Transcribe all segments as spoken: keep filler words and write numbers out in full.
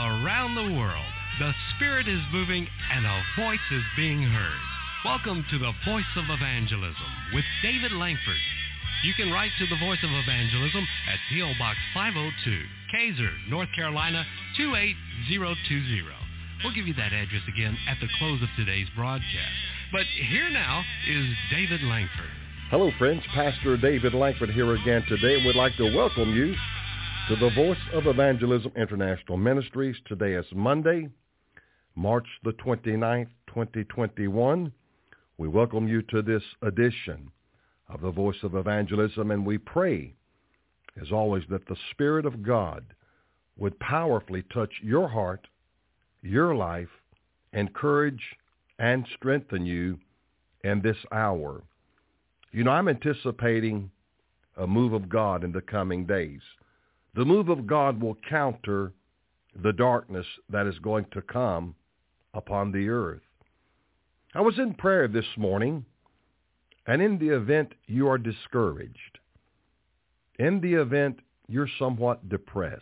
around the world. The Spirit is moving and a voice is being heard. Welcome to the Voice of Evangelism with David Langford. You can write to the Voice of Evangelism at P O. Box five oh two, Kaiser, North Carolina, two eight zero two zero. We'll give you that address again at the close of today's broadcast. But here now is David Langford. Hello, friends. Pastor David Langford here again today, and we'd like to welcome you to the Voice of Evangelism International Ministries. Today is Monday, March the twenty-ninth, twenty twenty-one. We welcome you to this edition of the Voice of Evangelism, and we pray, as always, that the Spirit of God would powerfully touch your heart, your life, encourage and strengthen you in this hour. You know, I'm anticipating a move of God in the coming days. The move of God will counter the darkness that is going to come upon the earth. I was in prayer this morning, and in the event you are discouraged, in the event you're somewhat depressed,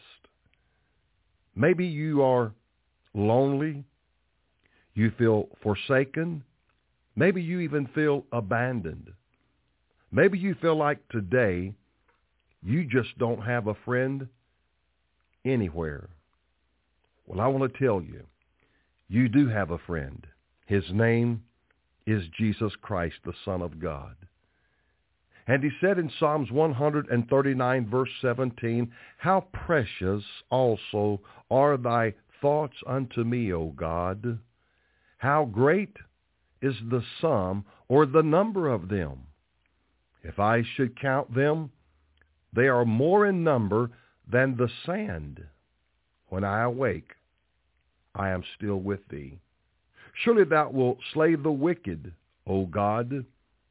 maybe you are lonely, you feel forsaken, maybe you even feel abandoned. Maybe you feel like today you just don't have a friend anywhere. Well, I want to tell you, you do have a friend. His name is Jesus Christ, the Son of God. And he said in Psalms one thirty-nine, verse seventeen, "How precious also are thy thoughts unto me, O God. How great is the sum or the number of them. If I should count them, they are more in number than the sand. When I awake, I am still with thee. Surely thou wilt slay the wicked, O God.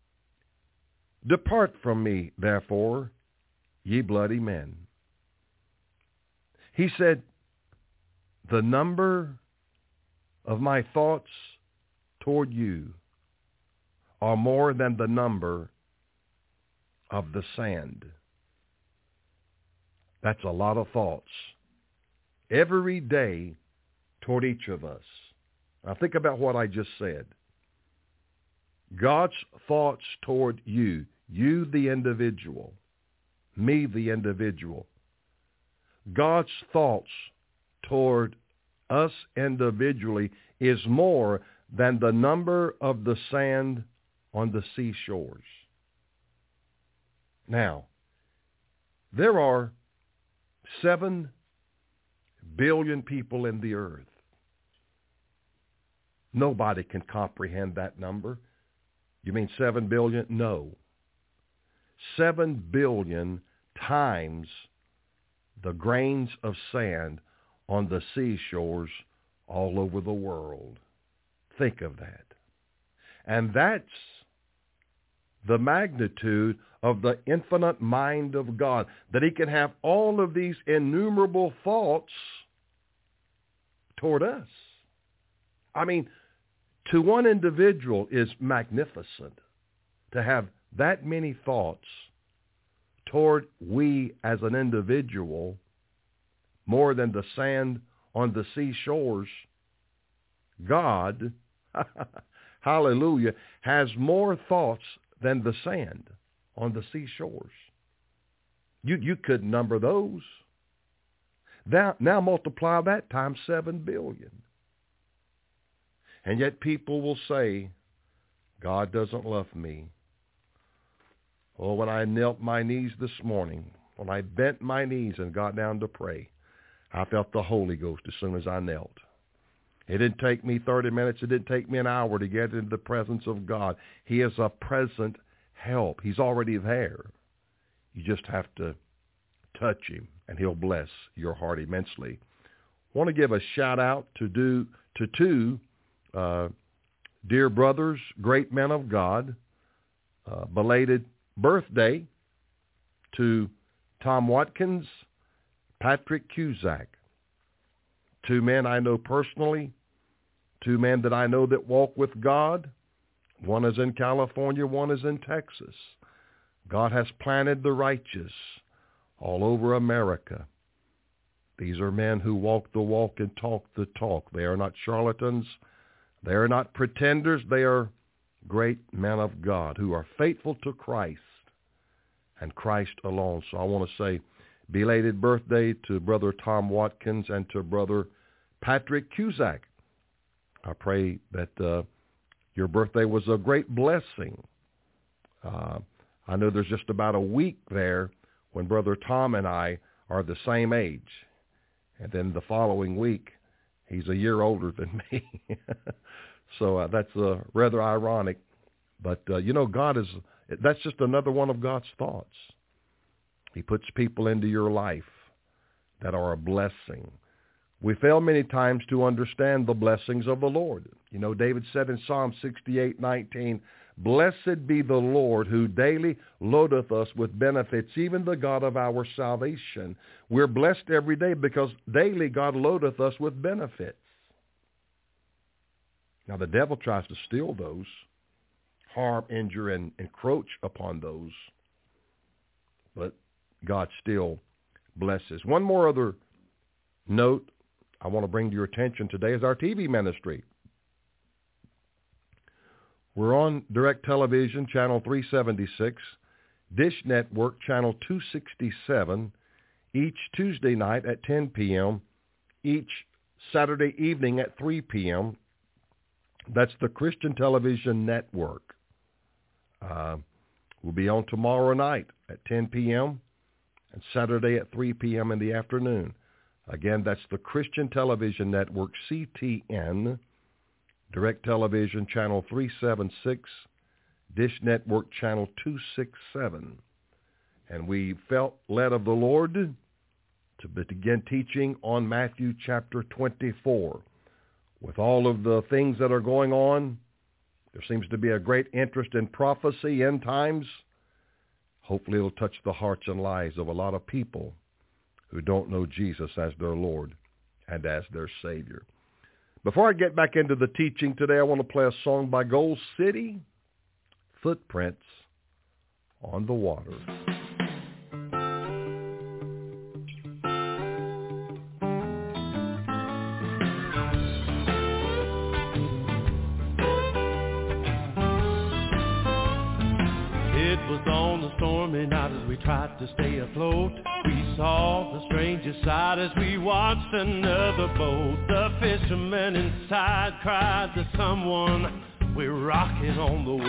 Depart from me, therefore, ye bloody men." He said, the number of my thoughts toward you are more than the number of the sand. That's a lot of thoughts every day toward each of us. Now think about what I just said. God's thoughts toward you, you the individual, me the individual. God's thoughts toward us individually is more than the number of the sand on the seashores. Now, there are seven billion people in the earth. Nobody can comprehend that number. You mean seven billion? No. Seven billion times the grains of sand on the seashores all over the world. Think of that. And that's the magnitude of the infinite mind of God, that he can have all of these innumerable thoughts toward us. I mean, to one individual is magnificent to have that many thoughts toward we as an individual, more than the sand on the seashores. God, hallelujah, has more thoughts than the sand on the seashores. You you couldn't number those. Now, now multiply that times seven billion. And yet people will say, God doesn't love me. Oh, when I knelt my knees this morning, when I bent my knees and got down to pray, I felt the Holy Ghost as soon as I knelt. It didn't take me thirty minutes. It didn't take me an hour to get into the presence of God. He is a present help. He's already there. You just have to touch him, and he'll bless your heart immensely. I want to give a shout out to do to two uh, dear brothers, great men of God. Uh, belated birthday to Tom Watkins, Patrick Cusack. Two men I know personally, two men that I know that walk with God. One is in California, one is in Texas. God has planted the righteous all over America. These are men who walk the walk and talk the talk. They are not charlatans. They are not pretenders. They are great men of God who are faithful to Christ and Christ alone. So I want to say belated birthday to Brother Tom Watkins and to Brother Patrick Cusack. I pray that uh, your birthday was a great blessing. Uh, I know there's just about a week there when Brother Tom and I are the same age. And then the following week, he's a year older than me. so uh, that's uh, rather ironic. But, uh, you know, God is, that's just another one of God's thoughts. He puts people into your life that are a blessing. We fail many times to understand the blessings of the Lord. You know, David said in Psalm sixty-eight nineteen, "Blessed be the Lord who daily loadeth us with benefits, even the God of our salvation." We're blessed every day because daily God loadeth us with benefits. Now the devil tries to steal those, harm, injure, and encroach upon those, but God still blesses. One more other note I want to bring to your attention today is our T V ministry. We're on Direct Television, Channel three seventy-six, Dish Network, Channel two sixty-seven, each Tuesday night at ten p.m., each Saturday evening at three p.m. That's the Christian Television Network. Uh, we'll be on tomorrow night at ten p.m. and Saturday at three p.m. in the afternoon. Again, that's the Christian Television Network, C T N, Direct Television, Channel three seventy-six, Dish Network, Channel two sixty-seven. And we felt led of the Lord to begin teaching on Matthew chapter twenty-four. With all of the things that are going on, there seems to be a great interest in prophecy, end times. Hopefully it'll touch the hearts and lives of a lot of people who don't know Jesus as their Lord and as their Savior. Before I get back into the teaching today, I want to play a song by Gold City, Footprints on the Water. It was on the stormy night as we tried to stay afloat. We saw the strangest sight as we watched another boat. The fishermen inside cried to someone, "We're rocking on the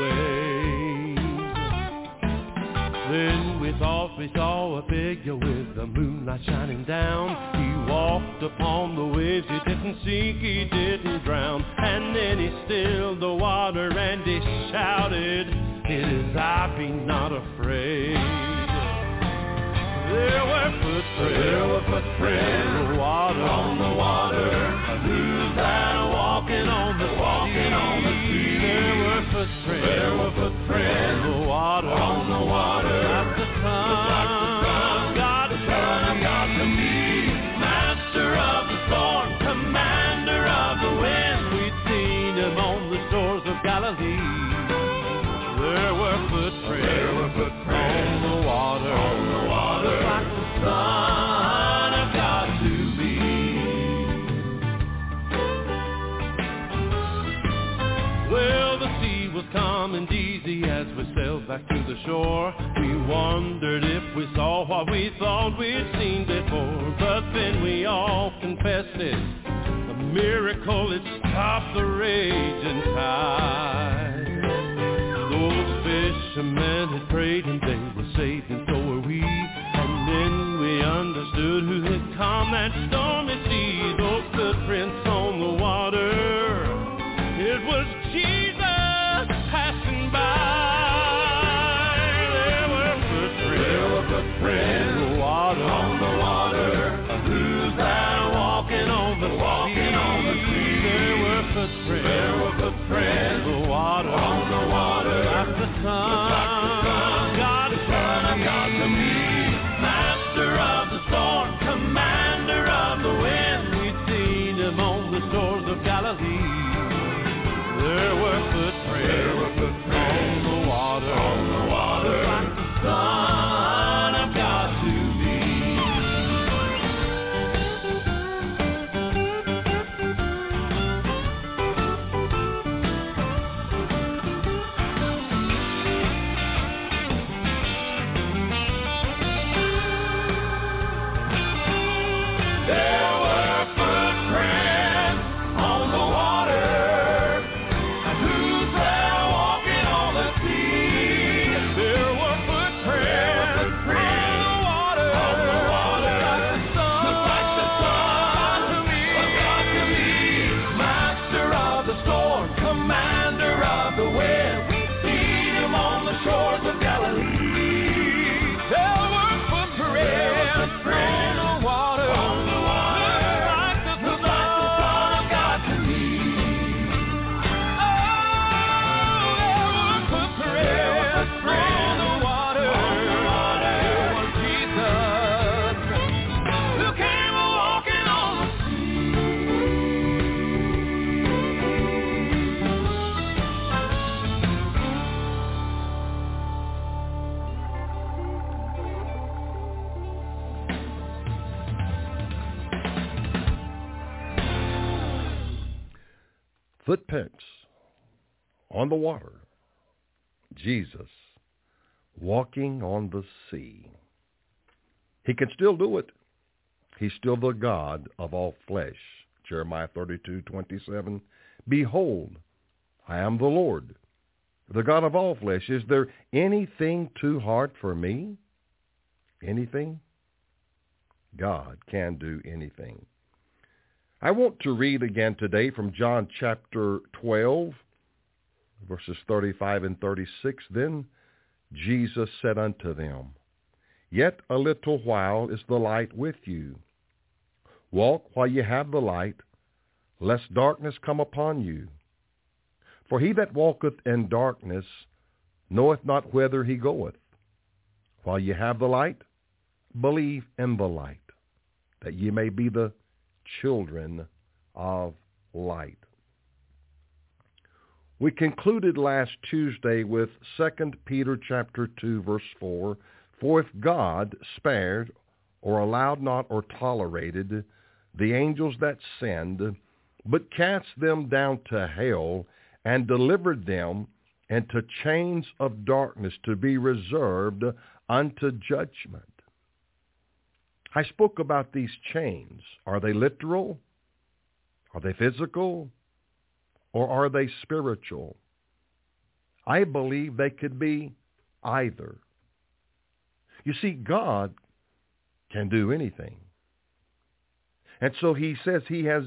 waves." Then we thought we saw a figure with the moonlight shining down. He walked upon the waves, he didn't sink, he didn't drown. And then he stilled the water and he shouted, "It is I, be not afraid." There were footprints, there were footprints on the water, on the water. Who's that walking on the walking sea? on the sea? There were footprints, there were footprints on the water, on the water. Like the sun, like the sun, God, the sun, God to me, master of the storm, commander of the wind. We'd seen him on the shores of Galilee. There were footprints, there were footprints on the water, on the water, like the Son of God to be. Well, the sea was calm and easy as we sailed back to the shore. We wondered if we saw what we thought we'd seen before, but then we all confessed it, a miracle, it stopped the raging tide. Those fishermen had prayed and they were saved, and so were we. And then we understood who had calmed that stormy sea. Those footprints on the water, it was Jesus passing by. There were footprints, there were footprints on the water, on the water. Who's that walking on the walking on the sea? There were footprints, there were footprints on the water, on the water. Like the sun, God, the Son of God to me, master of the storm, commander of the wind. We'd seen him on footprints on the water. Jesus walking on the sea. He can still do it. He's still the God of all flesh. Jeremiah thirty-two twenty-seven. Behold, I am the Lord, the God of all flesh. Is there anything too hard for me? Anything? God can do anything. I want to read again today from John chapter twelve, verses thirty-five and thirty-six. Then Jesus said unto them, Yet a little while is the light with you. Walk while you have the light, lest darkness come upon you. For he that walketh in darkness knoweth not whither he goeth. While ye have the light, believe in the light, that ye may be the children of light. We concluded last Tuesday with Second Peter chapter two, verse four. For if God spared, or allowed not, or tolerated the angels that sinned, but cast them down to hell, and delivered them into chains of darkness to be reserved unto judgment. I spoke about these chains. Are they literal? Are they physical? Or are they spiritual? I believe they could be either. You see, God can do anything. And so he says he has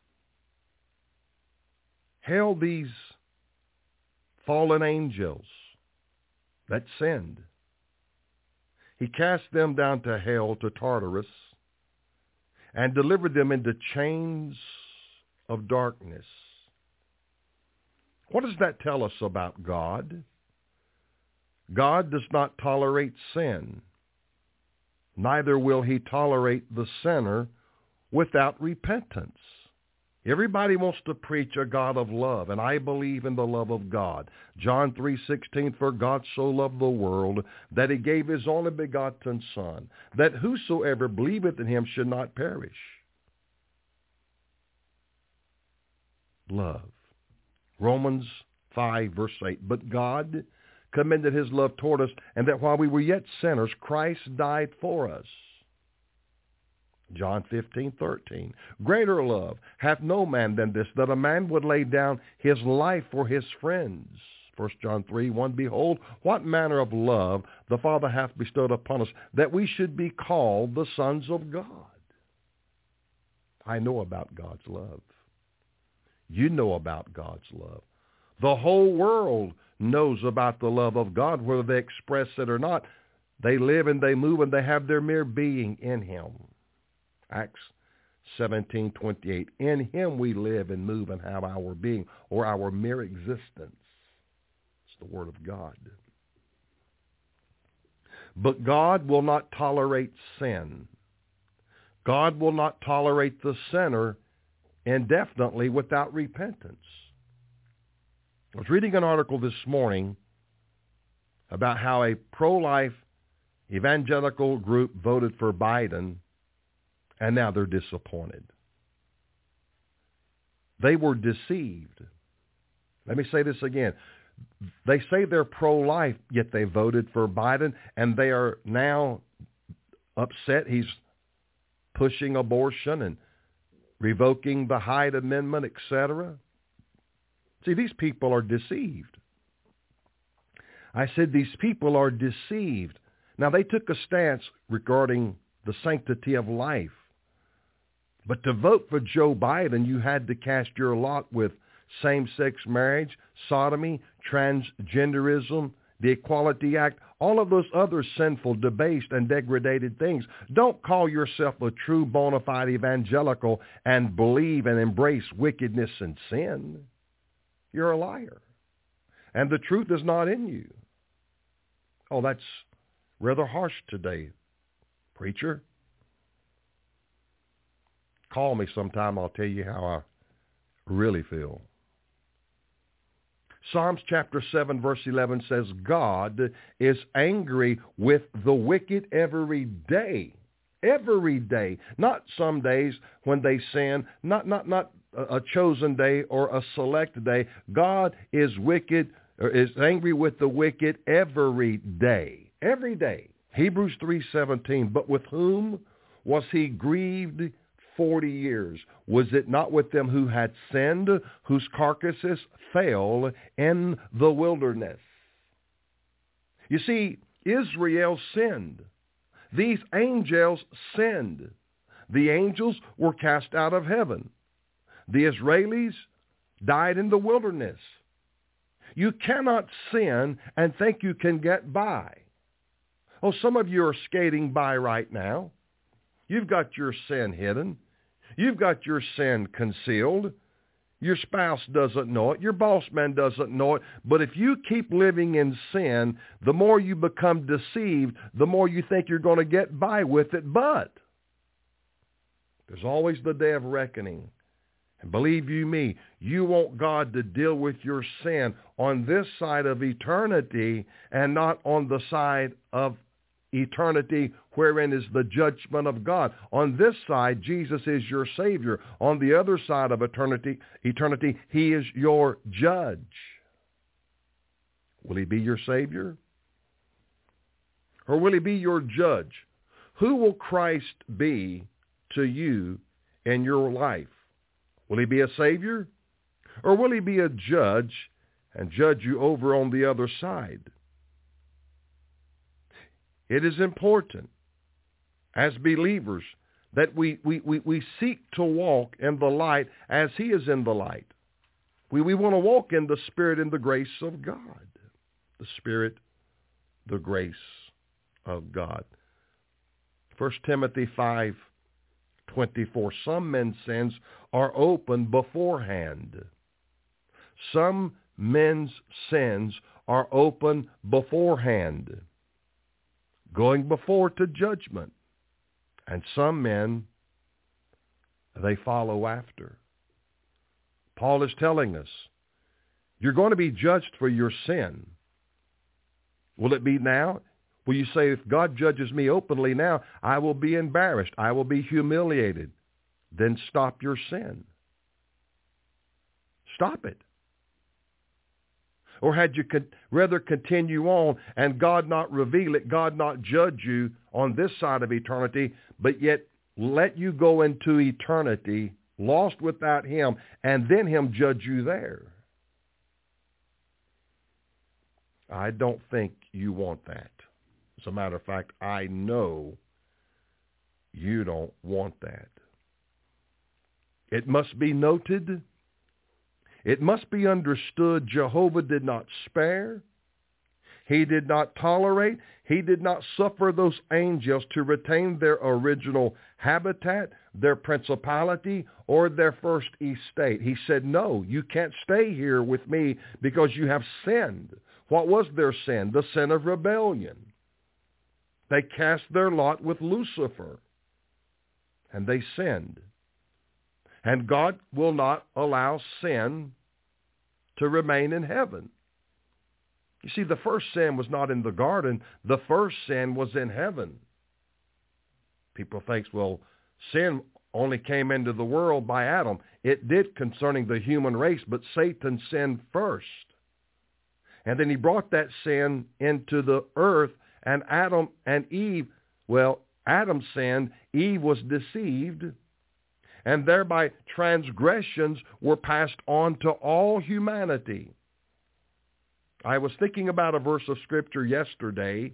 held these fallen angels that sinned. He cast them down to hell, to Tartarus, and delivered them into chains of darkness. What does that tell us about God? God does not tolerate sin. Neither will he tolerate the sinner without repentance. Everybody wants to preach a God of love, and I believe in the love of God. John three sixteen, for God so loved the world that he gave his only begotten Son, that whosoever believeth in him should not perish. Love. Romans five, verse eight, but God commended his love toward us, and that while we were yet sinners, Christ died for us. John fifteen thirteen, greater love hath no man than this, that a man would lay down his life for his friends. First John three one, behold, what manner of love the Father hath bestowed upon us, that we should be called the sons of God. I know about God's love. You know about God's love. The whole world knows about the love of God, whether they express it or not. They live and they move and they have their mere being in him. Acts seventeen twenty-eight, in him we live and move and have our being, or our mere existence. It's the word of God. But God will not tolerate sin. God will not tolerate the sinner indefinitely without repentance. I was reading an article this morning about how a pro-life evangelical group voted for Biden, and now they're disappointed. They were deceived. Let me say this again. They say they're pro-life, yet they voted for Biden, and they are now upset. He's pushing abortion and revoking the Hyde Amendment, et cetera. See, these people are deceived. I said these people are deceived. Now, they took a stance regarding the sanctity of life. But to vote for Joe Biden, you had to cast your lot with same-sex marriage, sodomy, transgenderism, the Equality Act, all of those other sinful, debased, and degraded things. Don't call yourself a true bona fide evangelical and believe and embrace wickedness and sin. You're a liar. And the truth is not in you. Oh, that's rather harsh today, preacher. Call me sometime. I'll tell you how I really feel. Psalms chapter seven, verse eleven says, God is angry with the wicked every day. Every day, not some days when they sin, not not not a chosen day or a select day. God is wicked, or is angry with the wicked every day, every day. Hebrews three seventeen. But with whom was he grieved forty years? Was it not with them who had sinned, whose carcasses fell in the wilderness? You see, Israel sinned. These angels sinned. The angels were cast out of heaven. The Israelis died in the wilderness. You cannot sin and think you can get by. Oh, some of you are skating by right now. You've got your sin hidden. You've got your sin concealed. Your spouse doesn't know it. Your boss man doesn't know it. But if you keep living in sin, the more you become deceived, the more you think you're going to get by with it. But there's always the day of reckoning. And believe you me, you want God to deal with your sin on this side of eternity and not on the side of eternity wherein is the judgment of God. On this side, Jesus is your Savior. On the other side of eternity, eternity, he is your judge. Will he be your Savior? Or will he be your judge? Who will Christ be to you in your life? Will he be a Savior? Or will he be a judge and judge you over on the other side? It is important as believers that we, we, we, we seek to walk in the light as he is in the light. We, we want to walk in the Spirit and the grace of God. The Spirit, the grace of God. First Timothy five twenty-four. Some men's sins are open beforehand. Some men's sins are open beforehand, going before to judgment. And some men, they follow after. Paul is telling us, you're going to be judged for your sin. Will it be now? Will you say, if God judges me openly now, I will be embarrassed, I will be humiliated? Then stop your sin. Stop it. Or had you con- rather continue on and God not reveal it, God not judge you on this side of eternity, but yet let you go into eternity lost without him, and then him judge you there? I don't think you want that. As a matter of fact, I know you don't want that. It must be noted, it must be understood, Jehovah did not spare, he did not tolerate, he did not suffer those angels to retain their original habitat, their principality, or their first estate. He said, no, you can't stay here with me because you have sinned. What was their sin? The sin of rebellion. They cast their lot with Lucifer, and they sinned. And God will not allow sin to remain in heaven. You see, the first sin was not in the garden. The first sin was in heaven. People think, well, sin only came into the world by Adam. It did concerning the human race, but Satan sinned first. And then he brought that sin into the earth, and Adam and Eve, well, Adam sinned, Eve was deceived, and thereby transgressions were passed on to all humanity. I was thinking about a verse of Scripture yesterday,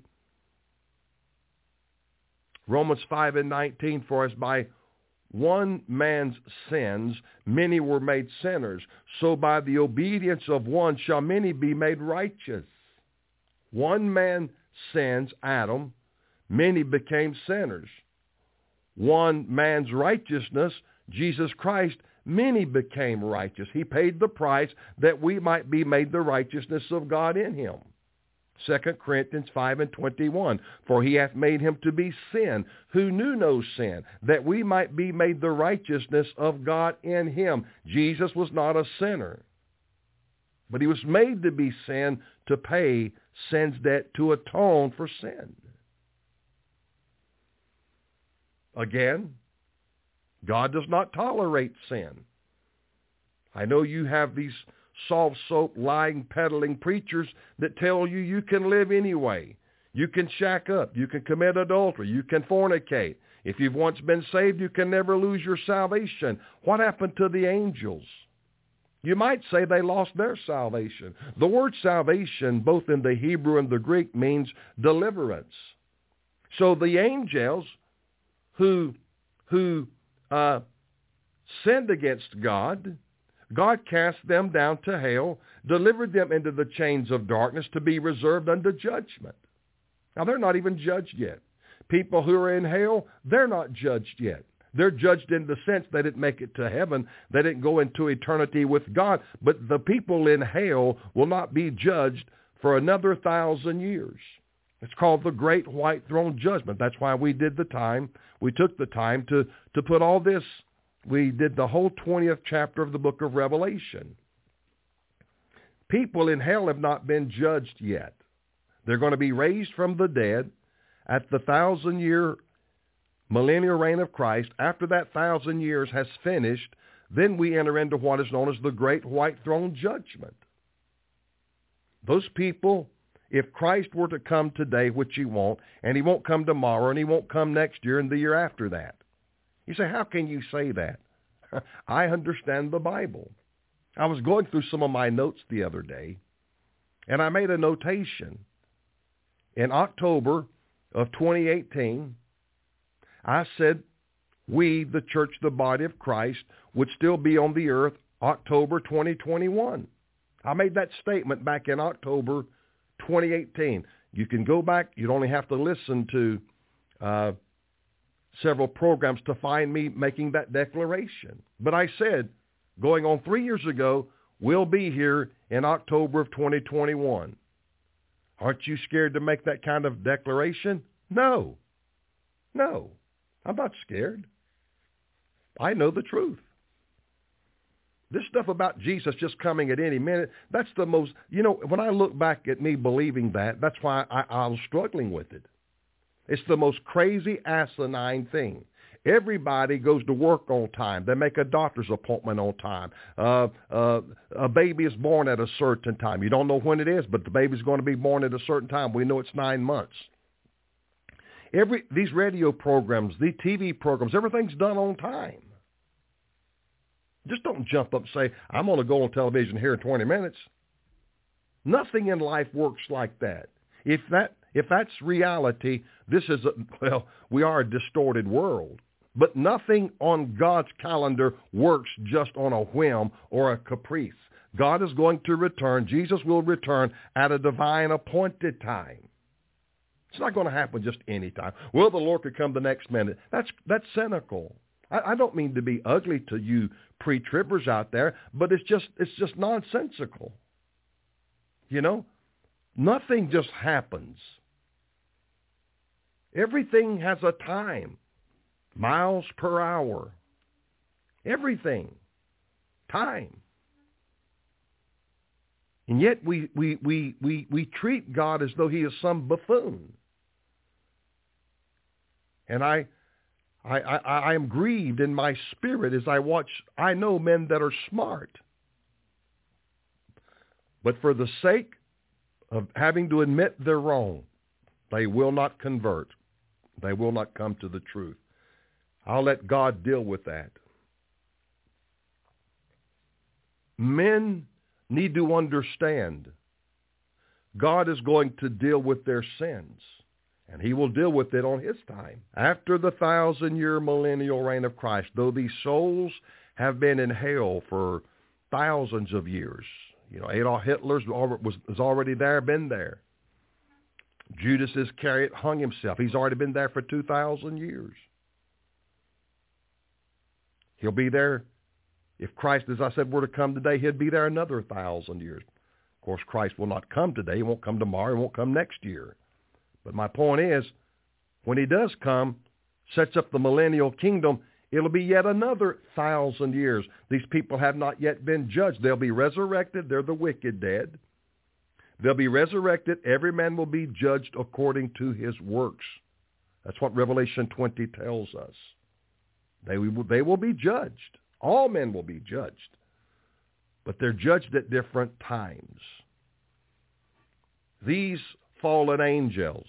Romans five and nineteen, for as by one man's sins many were made sinners, so by the obedience of one shall many be made righteous. One man sins, Adam, many became sinners. One man's righteousness, Jesus Christ, many became righteous. He paid the price that we might be made the righteousness of God in him. Second Corinthians five and twenty-one, for he hath made him to be sin, who knew no sin, that we might be made the righteousness of God in him. Jesus was not a sinner, but he was made to be sin to pay sin's debt, to atone for sin. Again, God does not tolerate sin. I know you have these soft soap, lying, peddling preachers that tell you you can live anyway. You can shack up. You can commit adultery. You can fornicate. If you've once been saved, you can never lose your salvation. What happened to the angels? You might say they lost their salvation. The word salvation, both in the Hebrew and the Greek, means deliverance. So the angels who, who uh, sinned against God, God cast them down to hell, delivered them into the chains of darkness to be reserved unto judgment. Now, they're not even judged yet. People who are in hell, they're not judged yet. They're judged in the sense they didn't make it to heaven. They didn't go into eternity with God. But the people in hell will not be judged for another thousand years. It's called the Great White Throne Judgment. That's why we did the time. We took the time to, to put all this. We did the whole twentieth chapter of the book of Revelation. People in hell have not been judged yet. They're going to be raised from the dead at the thousand-year millennial reign of Christ. After that thousand years has finished, then we enter into what is known as the Great White Throne Judgment. Those people, if Christ were to come today, which he won't, and he won't come tomorrow, and he won't come next year and the year after that. You say, how can you say that? I understand the Bible. I was going through some of my notes the other day, and I made a notation. In October of twenty eighteen, I said we, the church, the body of Christ, would still be on the earth October twenty twenty-one. I made that statement back in October twenty eighteen. You can go back. You'd only have to listen to uh, several programs to find me making that declaration. But I said, going on three years ago, we'll be here in October of twenty twenty-one. Aren't you scared to make that kind of declaration? No. No. I'm not scared. I know the truth. This stuff about Jesus just coming at any minute, that's the most, you know, when I look back at me believing that, that's why I, I was struggling with it. It's the most crazy, asinine thing. Everybody goes to work on time. They make a doctor's appointment on time. Uh, uh, a baby is born at a certain time. You don't know when it is, but the baby's going to be born at a certain time. We know it's nine months. Every these radio programs, the T V programs, everything's done on time. Just don't jump up and say, I'm going to go on television here in twenty minutes. Nothing in life works like that. If that if that's reality, this is, a, well, we are a distorted world. But nothing on God's calendar works just on a whim or a caprice. God is going to return. Jesus will return at a divine appointed time. It's not going to happen just any time. Well, the Lord could come the next minute. That's that's cynical. I, I don't mean to be ugly to you pre-tribbers out there, but it's just it's just nonsensical. You know, nothing just happens. Everything has a time. Miles per hour. Everything. Time. And yet we, we, we, we, we treat God as though he is some buffoon. And I, I, I, I am grieved in my spirit as I watch, I know men that are smart. But for the sake of having to admit they're wrong, they will not convert. They will not come to the truth. I'll let God deal with that. Men need to understand God is going to deal with their sins, and he will deal with it on his time. After the thousand-year millennial reign of Christ, though these souls have been in hell for thousands of years, you know, Adolf Hitler was, was already there, been there. Judas Iscariot hung himself. He's already been there for two thousand years. He'll be there. If Christ, as I said, were to come today, he'd be there another thousand years. Of course, Christ will not come today. He won't come tomorrow. He won't come next year. But my point is, when he does come, sets up the millennial kingdom, it'll be yet another thousand years. These people have not yet been judged. They'll be resurrected. They're the wicked dead. They'll be resurrected. Every man will be judged according to his works. That's what Revelation twenty tells us. They will, they will be judged. All men will be judged. But they're judged at different times. These fallen angels,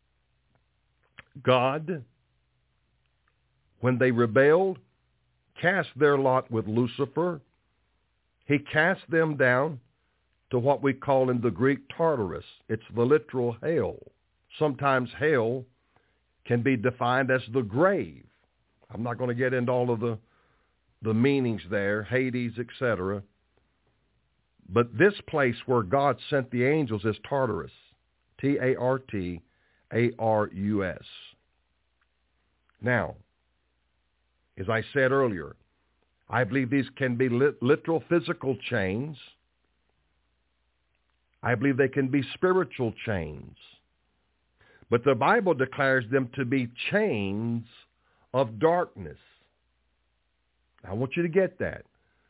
God, when they rebelled, cast their lot with Lucifer. He cast them down to what we call in the Greek Tartarus. It's the literal hell. Sometimes hell can be defined as the grave. I'm not going to get into all of the, the meanings there, Hades, et cetera. But this place where God sent the angels is Tartarus, T A R T A R U S. Now, as I said earlier, I believe these can be lit- literal physical chains. I believe they can be spiritual chains. But the Bible declares them to be chains of darkness. I want you to get that.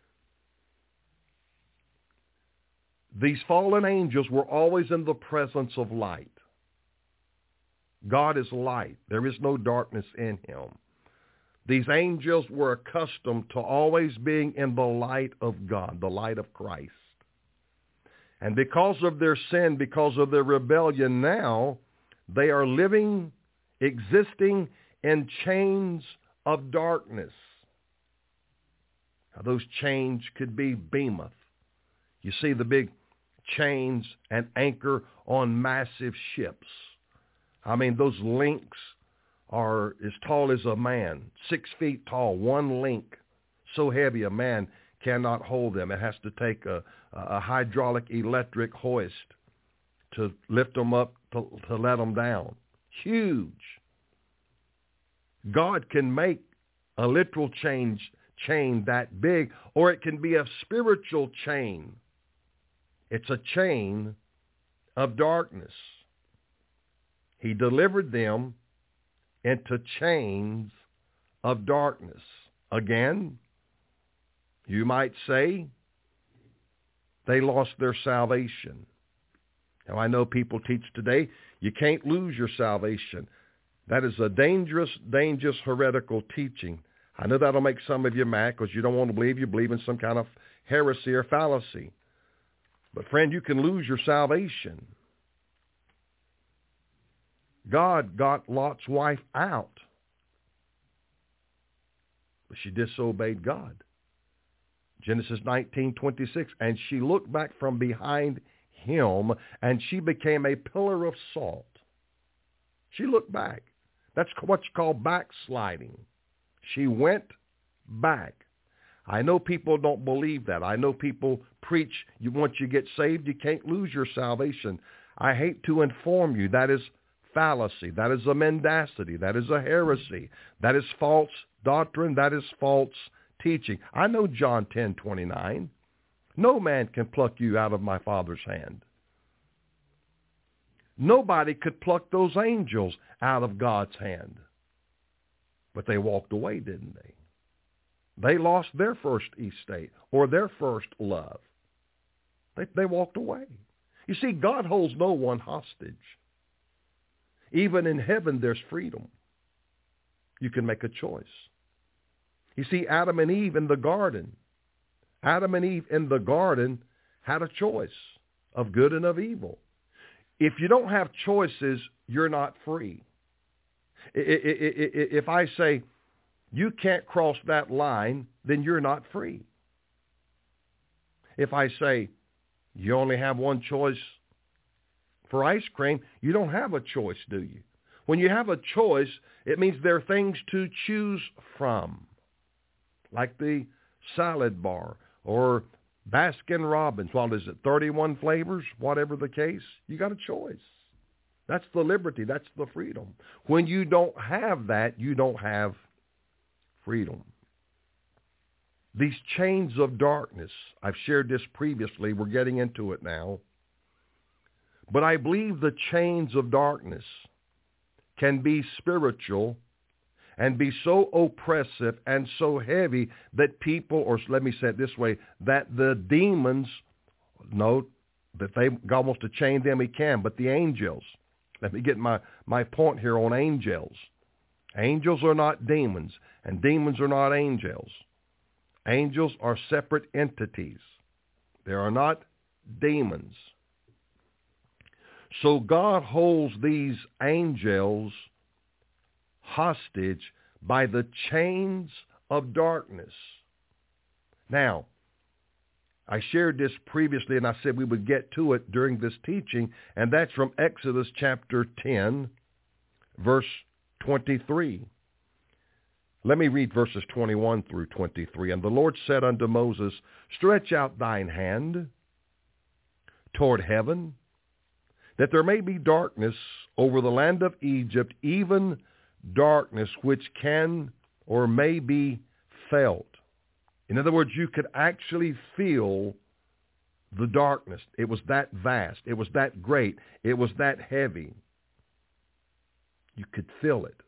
These fallen angels were always in the presence of light. God is light. There is no darkness in him. These angels were accustomed to always being in the light of God, the light of Christ. And because of their sin, because of their rebellion now, they are living, existing in chains of darkness. Now, those chains could be behemoth. You see the big chains and anchor on massive ships. I mean, those links are as tall as a man, six feet tall, one link, so heavy a man cannot hold them. It has to take a, a hydraulic electric hoist to lift them up, to, to let them down. Huge. God can make a literal chain, chain that big, or it can be a spiritual chain. It's a chain of darkness. He delivered them into chains of darkness. Again, you might say they lost their salvation. Now, I know people teach today you can't lose your salvation. That is a dangerous, dangerous heretical teaching. I know that'll make some of you mad because you don't want to believe you believe in some kind of heresy or fallacy. But friend, you can lose your salvation. God got Lot's wife out, but she disobeyed God. Genesis nineteen twenty-six, and she looked back from behind him, and she became a pillar of salt. She looked back. That's what's called backsliding. She went back. I know people don't believe that. I know people preach, you, once you get saved, you can't lose your salvation. I hate to inform you, that is fallacy. That is a mendacity. That is a heresy. That is false doctrine. That is false teaching. I know John ten twenty-nine. No man can pluck you out of my Father's hand. Nobody could pluck those angels out of God's hand. But they walked away, didn't they? They lost their first estate or their first love. They, they walked away. You see, God holds no one hostage. Even in heaven, there's freedom. You can make a choice. You see, Adam and Eve in the garden, Adam and Eve in the garden had a choice of good and of evil. If you don't have choices, you're not free. If I say, you can't cross that line, then you're not free. If I say, you only have one choice for ice cream, you don't have a choice, do you? When you have a choice, it means there are things to choose from, like the salad bar or Baskin Robbins. What is it, thirty-one flavors? Whatever the case, you got a choice. That's the liberty. That's the freedom. When you don't have that, you don't have freedom. These chains of darkness, I've shared this previously. We're getting into it now. But I believe the chains of darkness can be spiritual and be so oppressive and so heavy that people, or let me say it this way, that the demons, note that they, God wants to chain them, he can, but the angels, let me get my, my point here on angels. Angels are not demons, and demons are not angels. Angels are separate entities. They are not demons. So God holds these angels hostage by the chains of darkness. Now, I shared this previously, and I said we would get to it during this teaching, and that's from Exodus chapter ten, verse twenty-three. Let me read verses twenty-one through twenty-three. And the Lord said unto Moses, stretch out thine hand toward heaven, that there may be darkness over the land of Egypt, even darkness which can or may be felt. In other words, you could actually feel the darkness. It was that vast. It was that great. It was that heavy. You could feel it.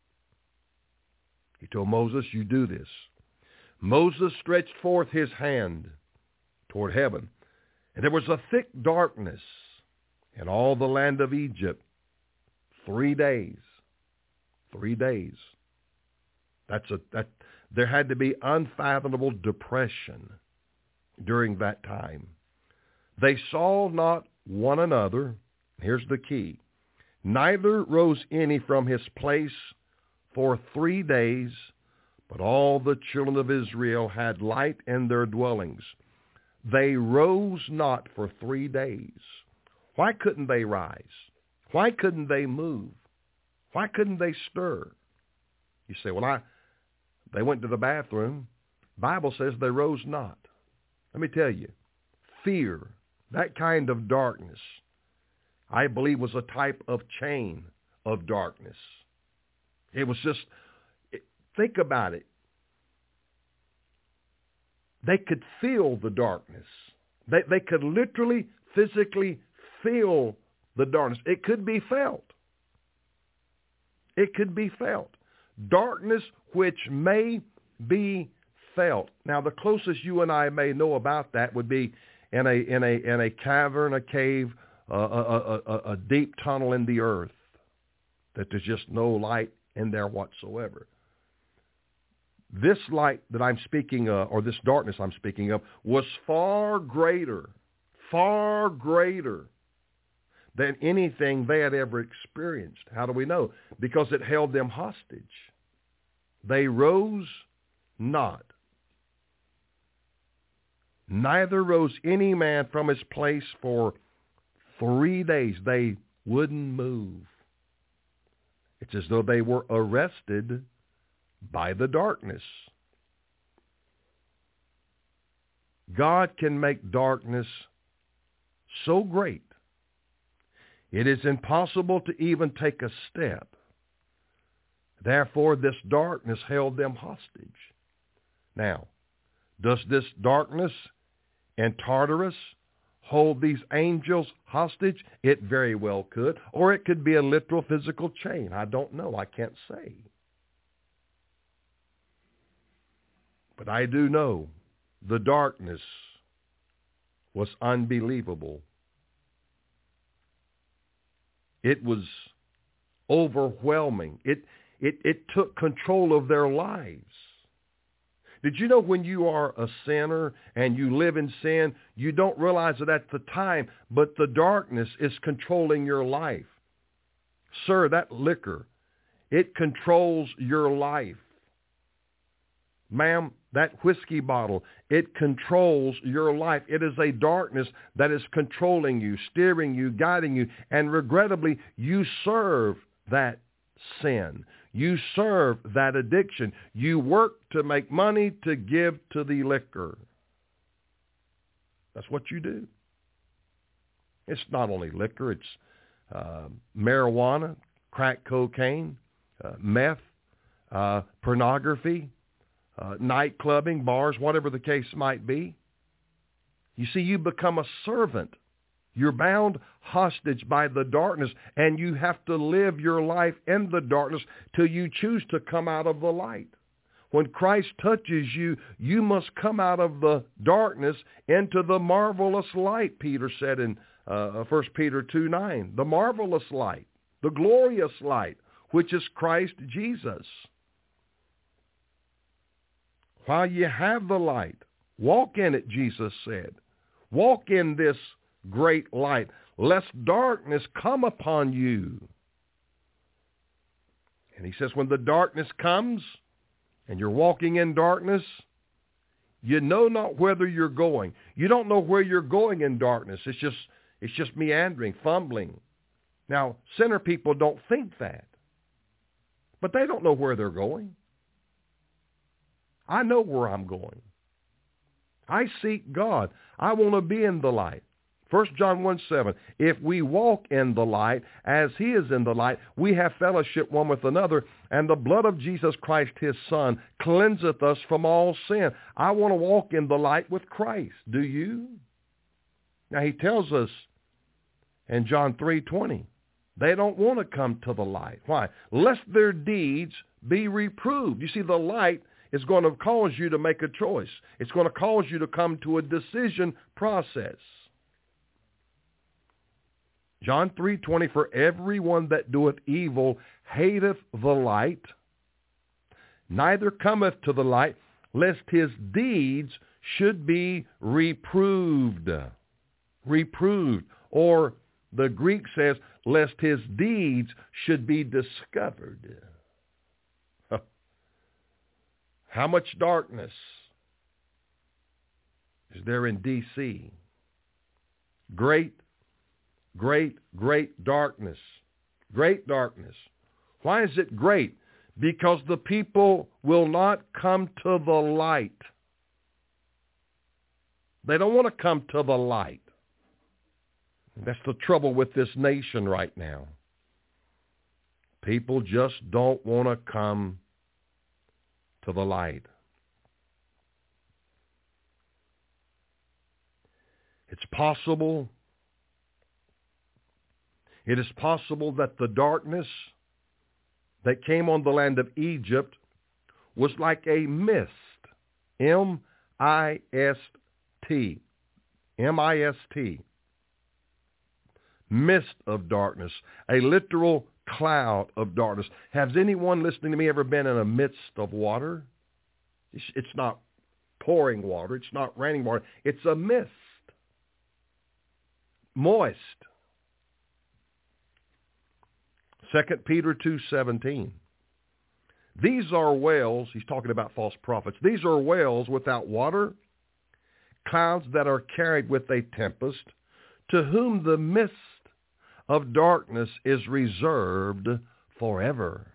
He told Moses, you do this. Moses stretched forth his hand toward heaven, and there was a thick darkness in all the land of Egypt three days. Three days. That's a that there had to be unfathomable depression during that time. They saw not one another. Here's the key. Neither rose any from his place for three days, but all the children of Israel had light in their dwellings. They rose not for three days. Why couldn't they rise? Why couldn't they move? Why couldn't they stir? You say, well, I, they went to the bathroom. Bible says they rose not. Let me tell you, fear, that kind of darkness, I believe was a type of chain of darkness. It was just, think about it. They could feel the darkness. They, they could literally, physically feel the darkness. It could be felt. It could be felt. Darkness which may be felt. Now, the closest you and I may know about that would be in a in a in a cavern, a cave, uh, a, a, a deep tunnel in the earth that there's just no light in there whatsoever. This light that I'm speaking of, or this darkness I'm speaking of, was far greater, far greater than anything they had ever experienced. How do we know? Because it held them hostage. They rose not. Neither rose any man from his place for three days. They wouldn't move. It's as though they were arrested by the darkness. God can make darkness so great, it is impossible to even take a step. Therefore, this darkness held them hostage. Now, does this darkness in Tartarus hold these angels hostage? It very well could. Or it could be a literal physical chain. I don't know. I can't say. But I do know the darkness was unbelievable. It was overwhelming. It, it, it took control of their lives. Did you know when you are a sinner and you live in sin, you don't realize it at the time, but the darkness is controlling your life. Sir, that liquor, it controls your life. Ma'am, that whiskey bottle, it controls your life. It is a darkness that is controlling you, steering you, guiding you, and regrettably, you serve that sin. You serve that addiction. You work to make money to give to the liquor. That's what you do. It's not only liquor. It's uh, marijuana, crack cocaine, uh, meth, uh, pornography, uh, night clubbing, bars, whatever the case might be. You see, you become a servant. You're bound hostage by the darkness, and you have to live your life in the darkness till you choose to come out of the light. When Christ touches you, you must come out of the darkness into the marvelous light, Peter said in uh, First Peter two nine. The marvelous light, the glorious light. which is Christ Jesus. While you have the light, walk in it, Jesus said. Walk in this great light, lest darkness come upon you. And he says, when the darkness comes and you're walking in darkness, you know not whither you're going. You don't know where you're going in darkness. It's just, it's just meandering, fumbling. Now, sinner people don't think that, but they don't know where they're going. I know where I'm going. I seek God. I want to be in the light. First John one seven, if we walk in the light as he is in the light, we have fellowship one with another, and the blood of Jesus Christ, his Son, cleanseth us from all sin. I want to walk in the light with Christ. Do you? Now he tells us in John three twenty, they don't want to come to the light. Why? Lest their deeds be reproved. You see, the light is going to cause you to make a choice. It's going to cause you to come to a decision process. John three twenty, for everyone that doeth evil hateth the light, neither cometh to the light, lest his deeds should be reproved. Reproved. Or the Greek says, lest his deeds should be discovered. How much darkness is there in D C? Great, great, great darkness. Great darkness. Why is it great? Because the people will not come to the light. They don't want to come to the light. That's the trouble with this nation right now. People just don't want to come to the light. It's possible, it is possible that the darkness that came on the land of Egypt was like a mist, M I S T, M I S T, mist of darkness, a literal cloud of darkness. Has anyone listening to me ever been in a midst of water? It's, it's not pouring water. It's not raining water. It's a mist. Moist. Second Peter two seventeen. These are wells, he's talking about false prophets. These are wells without water, clouds that are carried with a tempest, to whom the mist of darkness is reserved forever.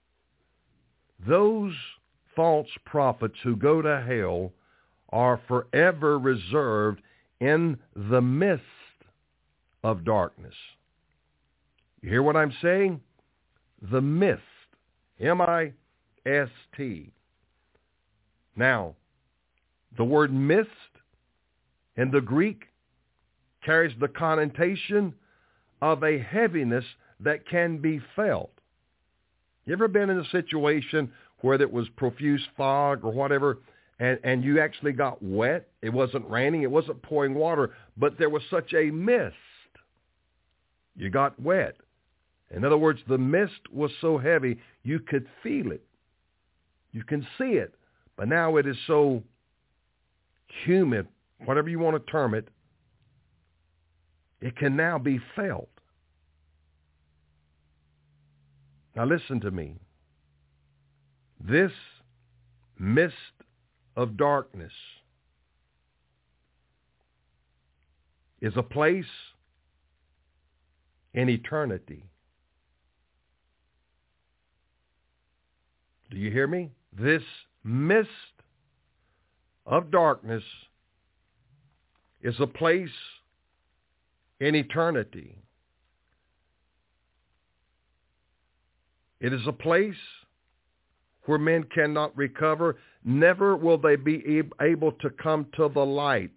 Those false prophets who go to hell are forever reserved in the mist of darkness. You hear what I'm saying? The mist. M I S T. Now, the word mist in the Greek carries the connotation of a heaviness that can be felt. You ever been in a situation where there was profuse fog or whatever, and, and you actually got wet? It wasn't raining, it wasn't pouring water, but there was such a mist. You got wet. In other words, the mist was so heavy, you could feel it. You can see it. But now it is so humid, whatever you want to term it, it can now be felt. Now listen to me. This mist of darkness is a place in eternity. Do you hear me? This mist of darkness is a place in eternity. It is a place where men cannot recover. Never will they be able to come to the light.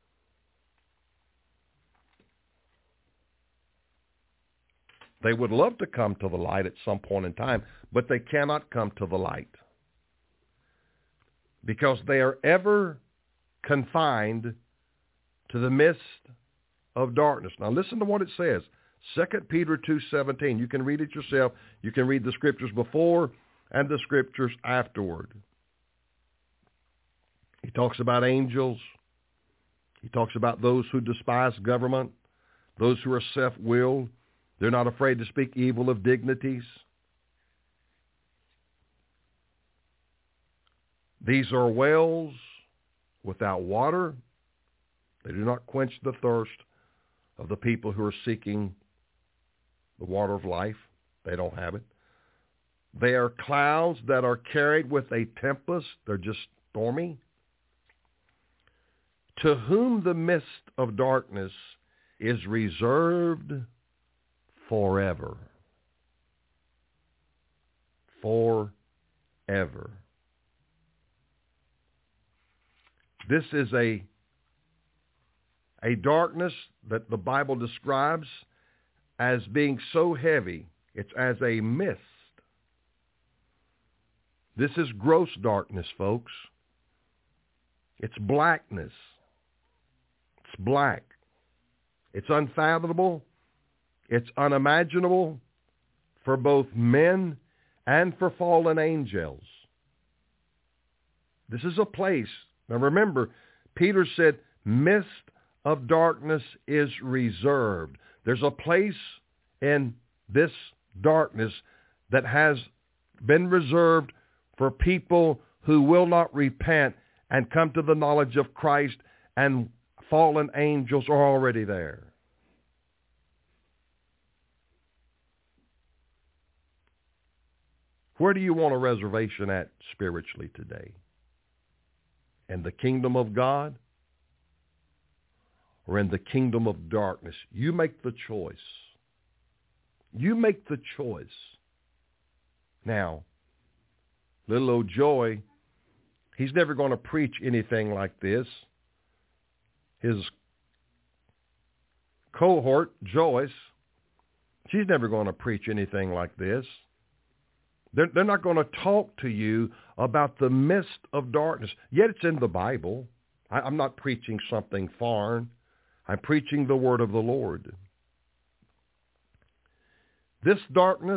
They would love to come to the light at some point in time, but they cannot come to the light because they are ever confined to the mist of darkness. Now listen to what it says. Second Peter two seventeen. You can read it yourself. You can read the scriptures before and the scriptures afterward. He talks about angels. He talks about those who despise government, those who are self-willed. They're not afraid to speak evil of dignities. These are wells without water. They do not quench the thirst of the people who are seeking the water of life. They don't have it. They are clouds that are carried with a tempest. They're just stormy. To whom the mist of darkness is reserved forever. Forever. This is a, a darkness that the Bible describes as being so heavy, it's as a mist. This is gross darkness, folks. It's blackness. It's black. It's unfathomable. It's unimaginable for both men and for fallen angels. This is a place. Now remember, Peter said, mist of darkness is reserved. There's a place in this darkness that has been reserved for people who will not repent and come to the knowledge of Christ, and fallen angels are already there. Where do you want a reservation at spiritually today? In the kingdom of God or in the kingdom of darkness? You make the choice. You make the choice. Now, little old Joy, he's never going to preach anything like this. His cohort, Joyce, she's never going to preach anything like this. They're, they're not going to talk to you about the mist of darkness. Yet it's in the Bible. I, I'm not preaching something foreign. I'm preaching the word of the Lord. This darkness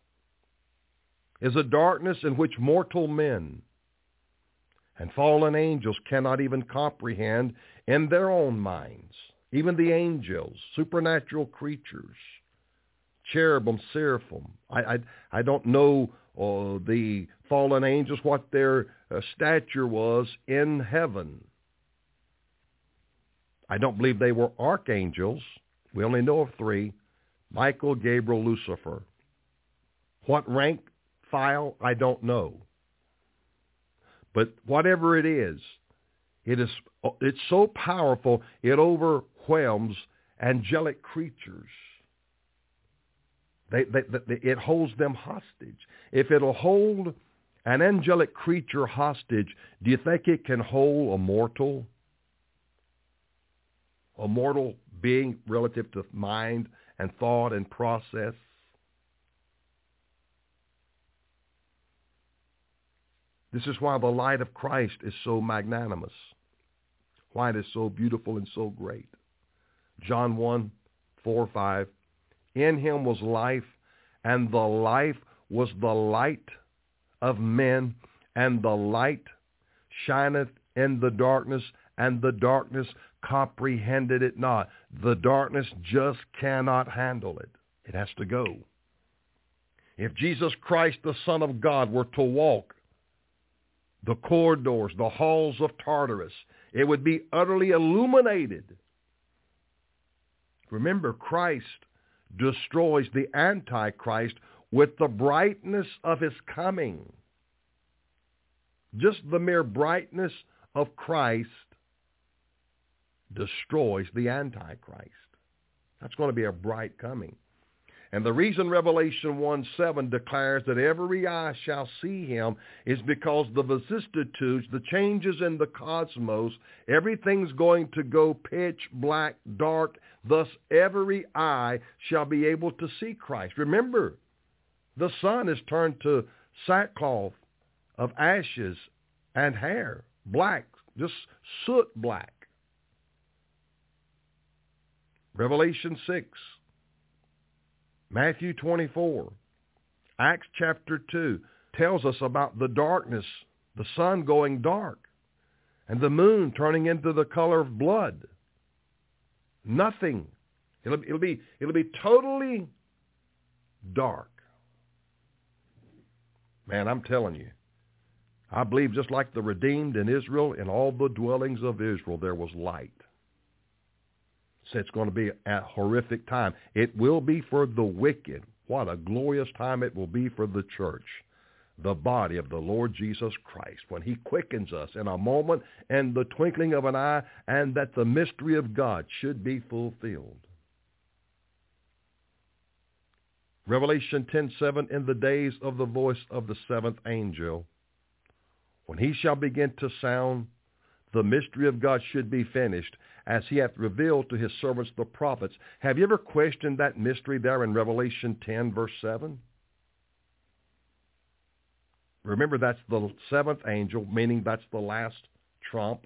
is a darkness in which mortal men and fallen angels cannot even comprehend in their own minds. Even the angels, supernatural creatures, cherubim, seraphim. I, I, I don't know uh, the fallen angels, what their uh, stature was in heaven. I don't believe they were archangels. We only know of three: Michael, Gabriel, Lucifer. What rank, file, I don't know. But whatever it is, it is it's so powerful, it overwhelms angelic creatures. They, they, they, it holds them hostage. If it'll hold an angelic creature hostage, do you think it can hold a mortal? A mortal being relative to mind and thought and process? This is why the light of Christ is so magnanimous, why it is so beautiful and so great. John one, four, five. In him was life, and the life was the light of men, and the light shineth in the darkness, and the darkness comprehended it not. The darkness just cannot handle it. It has to go. If Jesus Christ, the Son of God, were to walk the corridors, the halls of Tartarus, it would be utterly illuminated. Remember, Christ destroys the Antichrist with the brightness of his coming. Just the mere brightness of Christ destroys the Antichrist. That's going to be a bright coming. And the reason Revelation one seven declares that every eye shall see him is because the vicissitudes, the changes in the cosmos, everything's going to go pitch black, dark. Thus every eye shall be able to see Christ. Remember, the sun is turned to sackcloth of ashes and hair, black, just soot black. Revelation six. Matthew twenty-four, Acts chapter two tells us about the darkness, the sun going dark, and the moon turning into the color of blood. Nothing. It'll, it'll be it'll be totally dark. Man, I'm telling you, I believe just like the redeemed in Israel, in all the dwellings of Israel, there was light. So it's going to be a horrific time. It will be for the wicked. What a glorious time it will be for the church, the body of the Lord Jesus Christ, when he quickens us in a moment and the twinkling of an eye, and that the mystery of God should be fulfilled. Revelation ten seven, in the days of the voice of the seventh angel, when he shall begin to sound, the mystery of God should be finished, as he hath revealed to his servants the prophets. Have you ever questioned that mystery there in Revelation ten, verse seven? Remember, that's the seventh angel, meaning that's the last trump.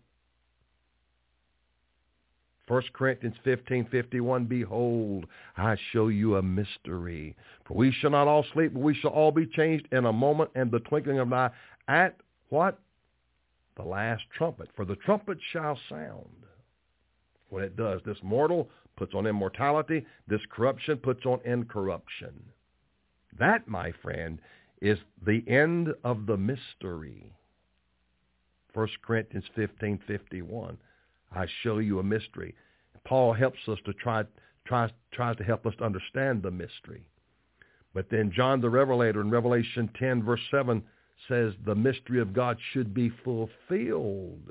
First Corinthians fifteen fifty-one, behold, I show you a mystery. For we shall not all sleep, but we shall all be changed in a moment and the twinkling of an eye. At what? The last trumpet. For the trumpet shall sound. When it does, this mortal puts on immortality. This corruption puts on incorruption. That, my friend, is the end of the mystery. First Corinthians fifteen fifty-one. I show you a mystery. Paul helps us to try, tries, tries to help us to understand the mystery. But then John the Revelator in Revelation ten, verse seven, says the mystery of God should be fulfilled.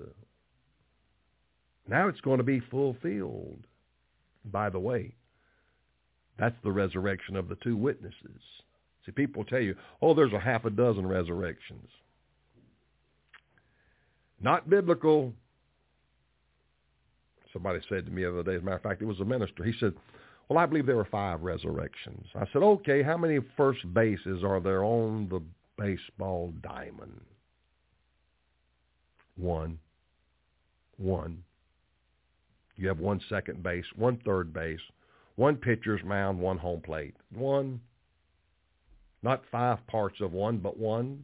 Now it's going to be fulfilled. By the way, that's the resurrection of the two witnesses. See, people tell you, oh, there's a half a dozen resurrections. Not biblical. Somebody said to me the other day, as a matter of fact, it was a minister. He said, well, I believe there were five resurrections. I said, okay, how many first bases are there on the baseball diamond? One. One. You have one second base, one third base, one pitcher's mound, one home plate. One. Not five parts of one, but one.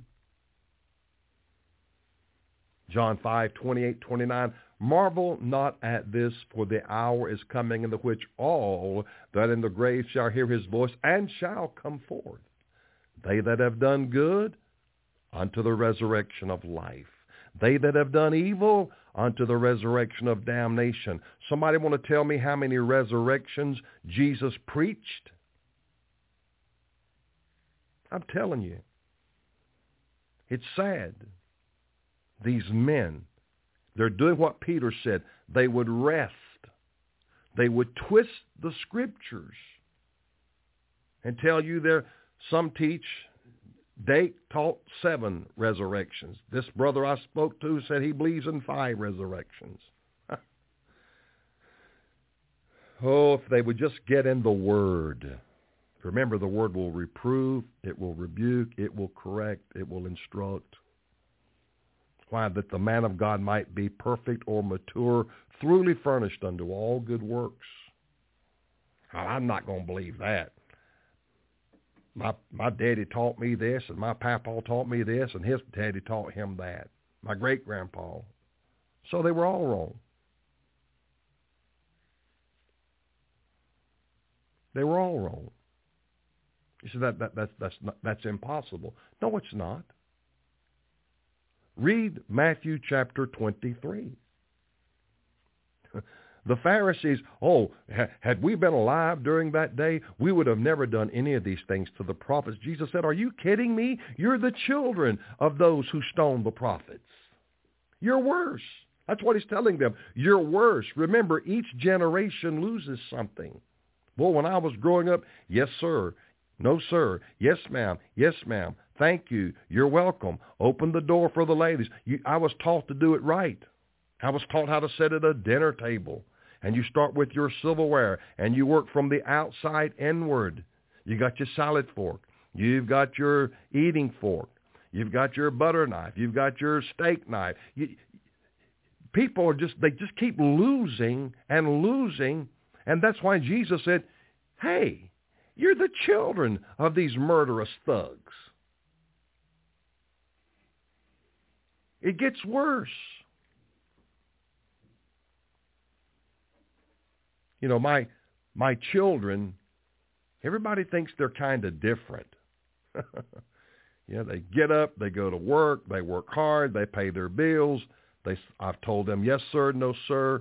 John five, twenty-eight, twenty-nine. Marvel not at this, for the hour is coming in the which all that in the grave shall hear his voice and shall come forth. They that have done good, unto the resurrection of life. They that have done evil, unto the resurrection of damnation. Somebody want to tell me how many resurrections Jesus preached? I'm telling you. It's sad. These men, they're doing what Peter said. They would rest. They would twist the scriptures and tell you there, some teach, they taught seven resurrections. This brother I spoke to said he believes in five resurrections. Oh, if they would just get in the Word. Remember, the Word will reprove, it will rebuke, it will correct, it will instruct. Why? That the man of God might be perfect or mature, thoroughly furnished unto all good works. I'm not going to believe that. My my daddy taught me this, and my papa taught me this, and his daddy taught him that. My great-grandpa. So they were all wrong. They were all wrong. You say that, that that's that's not, that's impossible. No, it's not. Read Matthew chapter twenty-three. The Pharisees, oh, ha- had we been alive during that day, we would have never done any of these things to the prophets. Jesus said, are you kidding me? You're the children of those who stoned the prophets. You're worse. That's what he's telling them. You're worse. Remember, each generation loses something. Well, when I was growing up, yes, sir. No, sir. Yes, ma'am. Yes, ma'am. Thank you. You're welcome. Open the door for the ladies. You, I was taught to do it right. I was taught how to sit at a dinner table. And you start with your silverware, and you work from the outside inward. You got your salad fork. You've got your eating fork. You've got your butter knife. You've got your steak knife. You, people are just, they just keep losing and losing. And that's why Jesus said, hey, You're the children of these murderous thugs. It gets worse. You know, my my children, everybody thinks they're kind of different. Yeah, they get up, they go to work, they work hard, they pay their bills. They, I've told them, yes, sir, no, sir.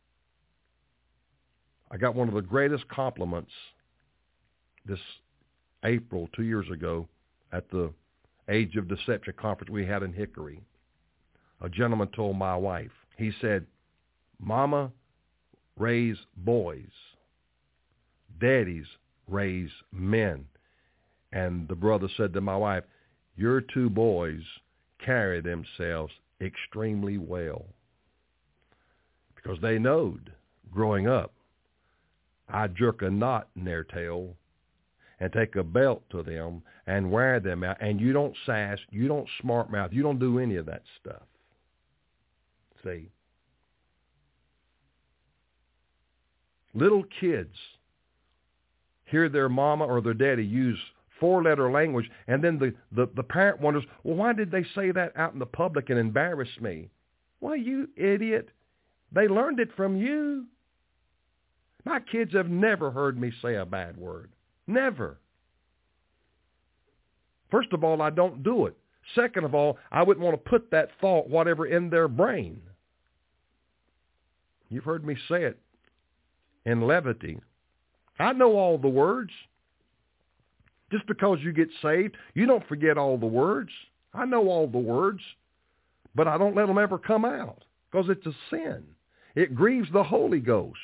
I got one of the greatest compliments this April, two years ago, at the Age of Deception conference we had in Hickory. A gentleman told my wife, he said, Mama raise boys. Daddies raise men. And the brother said to my wife, your two boys carry themselves extremely well. Because they knowed, growing up, I'd jerk a knot in their tail and take a belt to them and wear them out. And you don't sass, you don't smart mouth, you don't do any of that stuff. See? Little kids hear their mama or their daddy use four-letter language, and then the, the, the parent wonders, well, why did they say that out in the public and embarrass me? Well, you idiot. They learned it from you. My kids have never heard me say a bad word. Never. First of all, I don't do it. Second of all, I wouldn't want to put that thought, whatever, in their brain. You've heard me say it in levity. I know all the words. Just because you get saved, you don't forget all the words. I know all the words, but I don't let them ever come out because it's a sin. It grieves the Holy Ghost.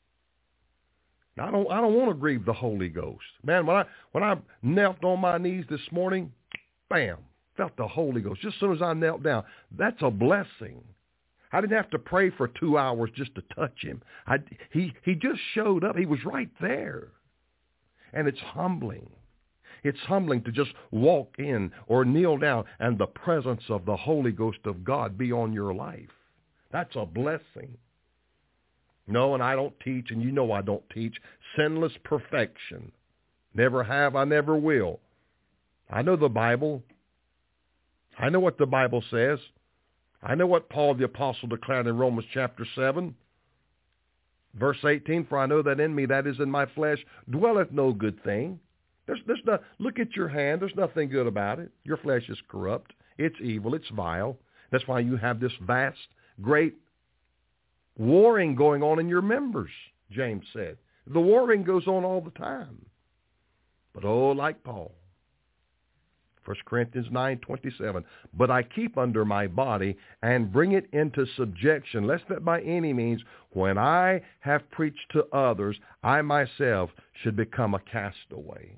I don't, I don't want to grieve the Holy Ghost. Man, when I, when I knelt on my knees this morning, bam, felt the Holy Ghost. Just as soon as I knelt down, that's a blessing. I didn't have to pray for two hours just to touch him. I, he, he just showed up. He was right there. And it's humbling. It's humbling to just walk in or kneel down and the presence of the Holy Ghost of God be on your life. That's a blessing. No, and I don't teach, and you know I don't teach, sinless perfection. Never have, I never will. I know the Bible. I know what the Bible says. I know what Paul the Apostle declared in Romans chapter seven, verse eighteen, for I know that in me, that is in my flesh, dwelleth no good thing. There's, there's no, look at your hand. There's nothing good about it. Your flesh is corrupt. It's evil. It's vile. That's why you have this vast, great warring going on in your members, James said. The warring goes on all the time. But oh, like Paul, First Corinthians nine twenty-seven, but I keep under my body and bring it into subjection, lest that by any means, when I have preached to others, I myself should become a castaway.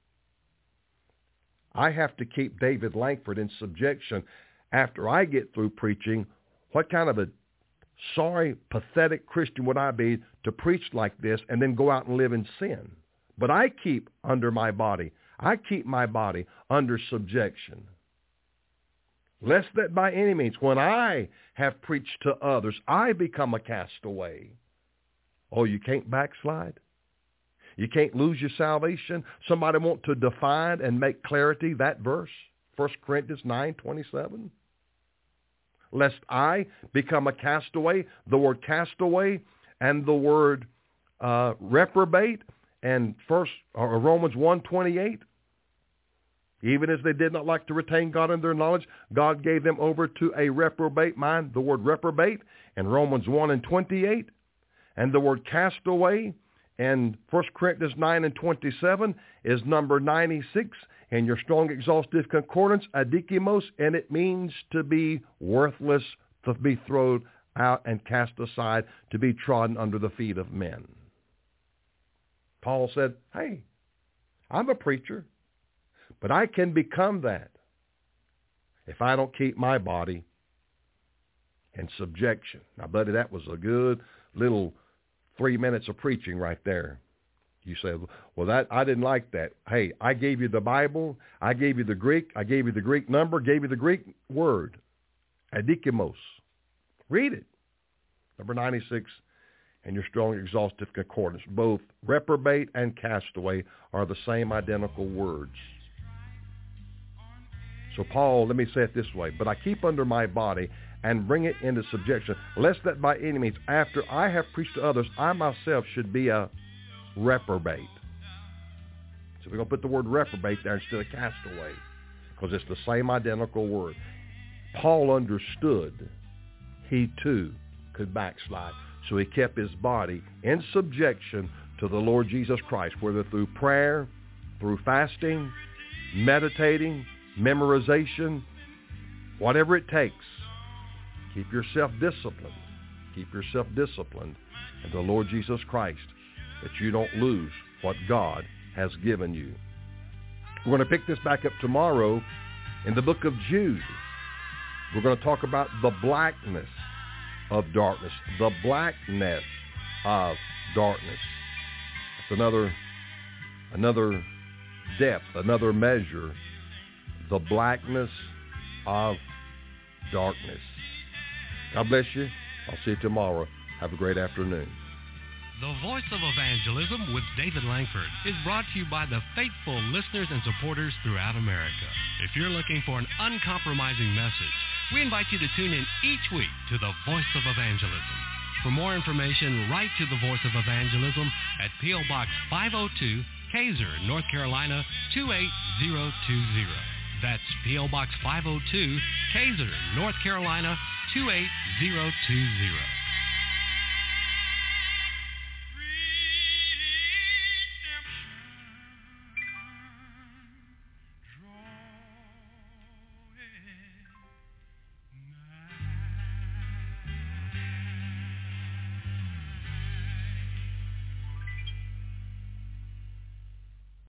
I have to keep David Langford in subjection after I get through preaching. What kind of a sorry, pathetic Christian would I be to preach like this and then go out and live in sin? But I keep under my body. I keep my body under subjection. Lest that by any means, when I have preached to others, I become a castaway. Oh, you can't backslide? You can't lose your salvation? Somebody want to define and make clarity that verse, First Corinthians nine twenty-seven? Lest I become a castaway, the word castaway and the word uh, reprobate, and first or Romans one twenty-eight, even as they did not like to retain God in their knowledge, God gave them over to a reprobate mind, the word reprobate, and Romans one and twenty-eight, and the word castaway, and First Corinthians nine and twenty-seven is number ninety-six, and your strong exhaustive concordance, adikimos, and it means to be worthless, to be thrown out and cast aside, to be trodden under the feet of men. Paul said, hey, I'm a preacher, but I can become that if I don't keep my body in subjection. Now, buddy, that was a good little three minutes of preaching right there. You say, well, that I didn't like that. Hey, I gave you the Bible. I gave you the Greek. I gave you the Greek number, gave you the Greek word, adikimos. Read it. Number ninety-six and your Strong Exhaustive Concordance. Both reprobate and castaway are the same identical words. So Paul, let me say it this way, but I keep under my body and bring it into subjection, lest that by any means, after I have preached to others, I myself should be a reprobate. So we're going to put the word reprobate there instead of castaway, because it's the same identical word. Paul understood he too could backslide. So he kept his body in subjection to the Lord Jesus Christ, whether through prayer, through fasting, meditating, memorization, whatever it takes. Keep yourself disciplined. Keep yourself disciplined in the Lord Jesus Christ, that you don't lose what God has given you. We're going to pick this back up tomorrow in the book of Jude. We're going to talk about the blackness of darkness. The blackness of darkness. That's another, another depth, another measure. The blackness of darkness. God bless you. I'll see you tomorrow. Have a great afternoon. The Voice of Evangelism with David Langford is brought to you by the faithful listeners and supporters throughout America. If you're looking for an uncompromising message, we invite you to tune in each week to the Voice of Evangelism. For more information, write to the Voice of Evangelism at P O Box five oh two, Kaiser, North Carolina two eight zero two zero. That's P O Box five oh two, Kaiser, North Carolina two eight zero two zero.